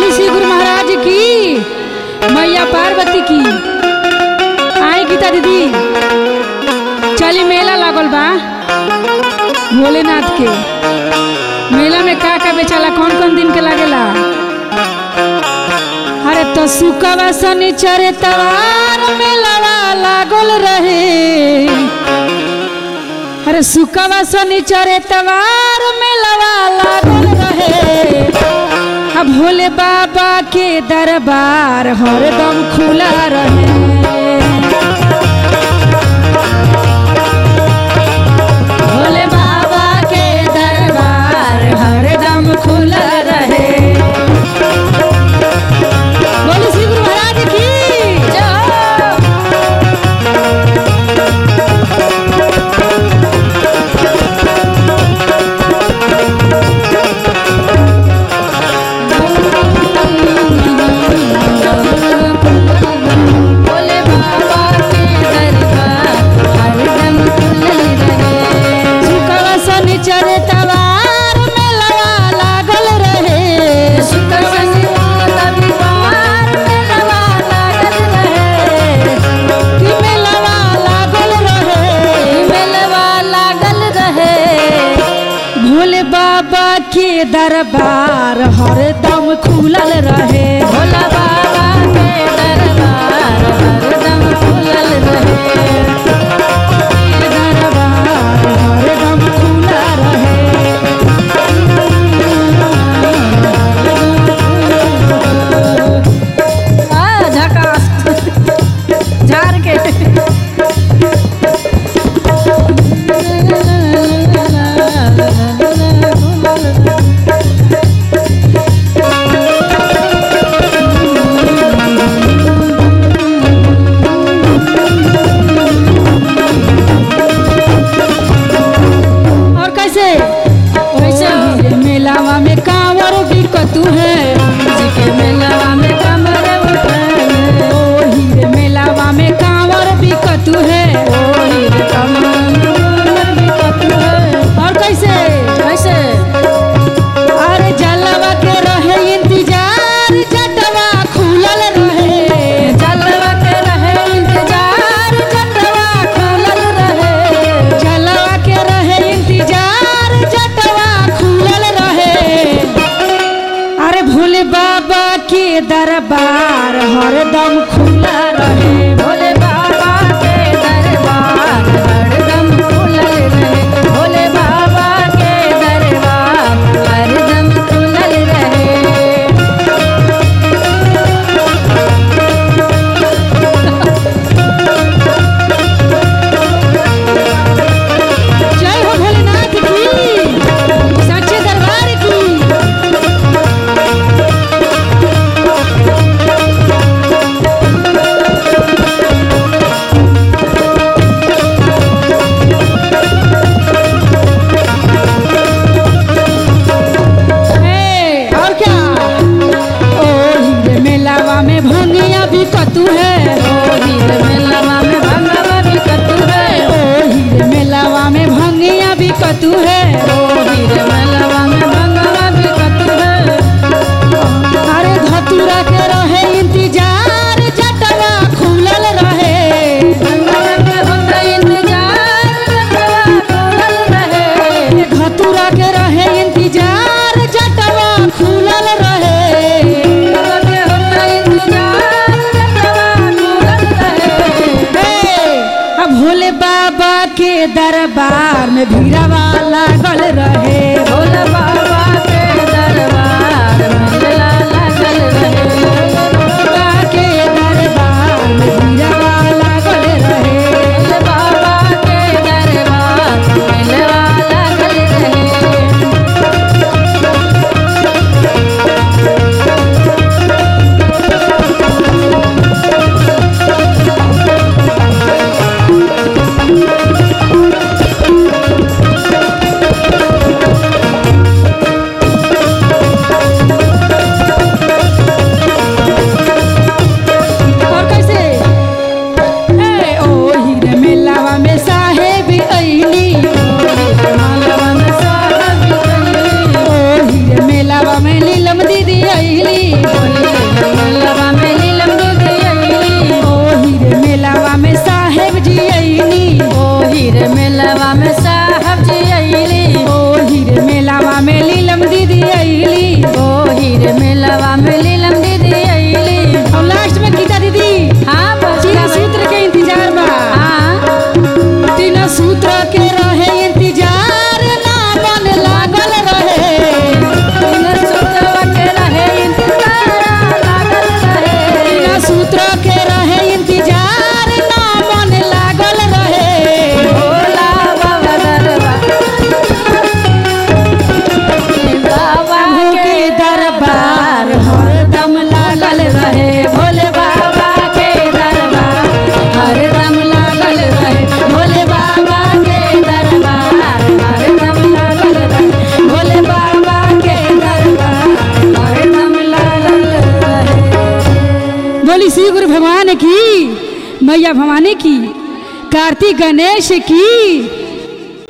बोली श्री गुरु महाराज की, मैया पार्वती की। आई गीता दीदी, चली मेला लागल बा भोलेनाथ के। मेला में का का बेचाला, कौन कौन दिन के लागेला? अरे तो सुकवा शनिचर तवार मेलावा लागल रहे। अरे सुकवा शनिचर तवार मेलावा लागल रहे। अब भोले बाबा के दरबार हरदम खुला रहे। भोले बाबा के दरबार हरदम खुला रहे। बोलो श्री गुरु महाराज की जय। के दरबार हरदम खुलल रहे। भोला बाबा के दरबार हरदम खुलल रहे। दरबार हरदम खुला रहे। झकास झाड़ के मेलावा में कांवर बिकतू है। मेलावा में कांवर मेलावा में कांवर बिकतू है। और कैसे कैसे? अरे जलवा के रहे इंतजार, जटवा खुलल रहे। जलवा के रहे इंतजार, जटवा खुलल रहे। जलवा के रहे इंतजार, जटवा खुलल रहे। अरे भोले बाबा के दरबार हरदम खुला रहे। भोले बाबा के दरबार हरदम खुलल रहे। भोले बाबा के दरबार हरदम खुलल रहे। जय हो भोलेनाथ की, सच्चे दरबार की। और क्या? ओ हीरे मेलावा में भंगिया बिकतू है। ओ हीरे मेलावा में भंगिया बिकतू है। ओ हीरे मेलावा में भंगिया बिकतू है। ओ हीरे मेलावा में भंगिया बिकतू है। अरे धतूरा के रहे इंतजार, जटवा खुलल रहे। धतूरा के रहे इंतजार, जटवा खुलल रहे। भोले बाबा के दरबार में भीड़वा लागल रहे। भोला बाबा के दरबार में मेला लागल रहे। बाबा के दरबार में भीड़वा लागल रहे। बाबा के दरबार में मेला लागल रहे। बोली श्री गुरु भगवान की, मैया भवानी की, कार्तिक गणेश की।